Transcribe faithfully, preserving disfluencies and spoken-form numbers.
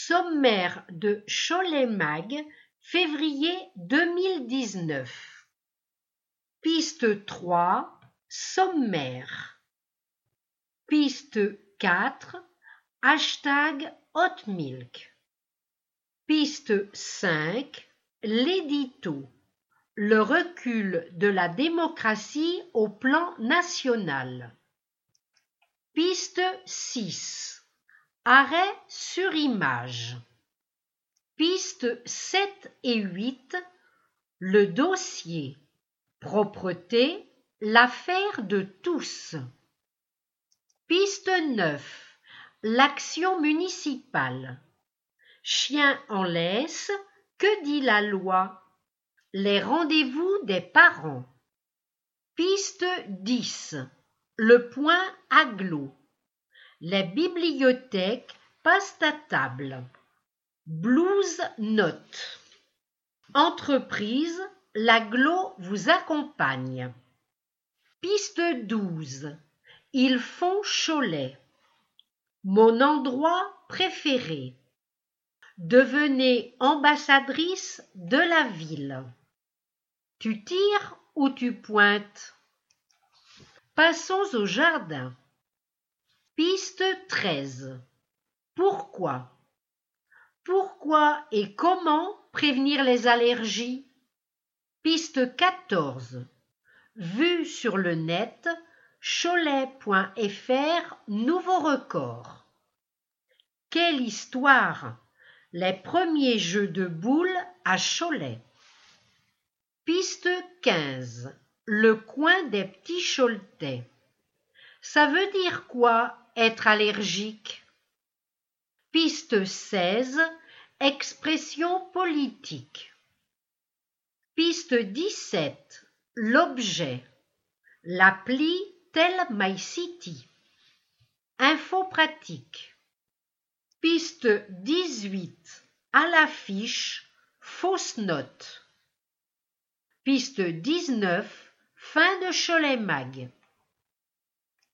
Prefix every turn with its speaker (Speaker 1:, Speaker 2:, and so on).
Speaker 1: Sommaire de Cholet Mag, février deux mille dix-neuf. Piste trois, sommaire. Piste quatre, hashtag Hot Milk. Piste cinq, l'édito. Le recul de la démocratie au plan national. Piste six. Arrêt sur image. Pistes sept et huit. Le dossier. Propreté, l'affaire de tous. Piste neuf. L'action municipale. Chien en laisse, que dit la loi? Les rendez-vous des parents. Piste dix. Le point agglo. Les bibliothèques passent à table. Blues note. Entreprise, l'agglo vous accompagne. Piste douze. Ils font Cholet. Mon endroit préféré. Devenez ambassadrice de la ville. Tu tires ou tu pointes? Passons au jardin. Piste treize. Pourquoi? Pourquoi et comment prévenir les allergies? Piste quatorze. Vue sur le net, cholet point f r, nouveau record. Quelle histoire! Les premiers jeux de boules à Cholet. Piste quinze. Le coin des petits Choletais. Ça veut dire quoi, être allergique? Piste seize. Expression politique. Piste dix-sept. L'objet. L'appli Tell My City. Info pratique. Piste dix-huit. À l'affiche, fausse note. Piste dix-neuf. Fin de Cholet Mag.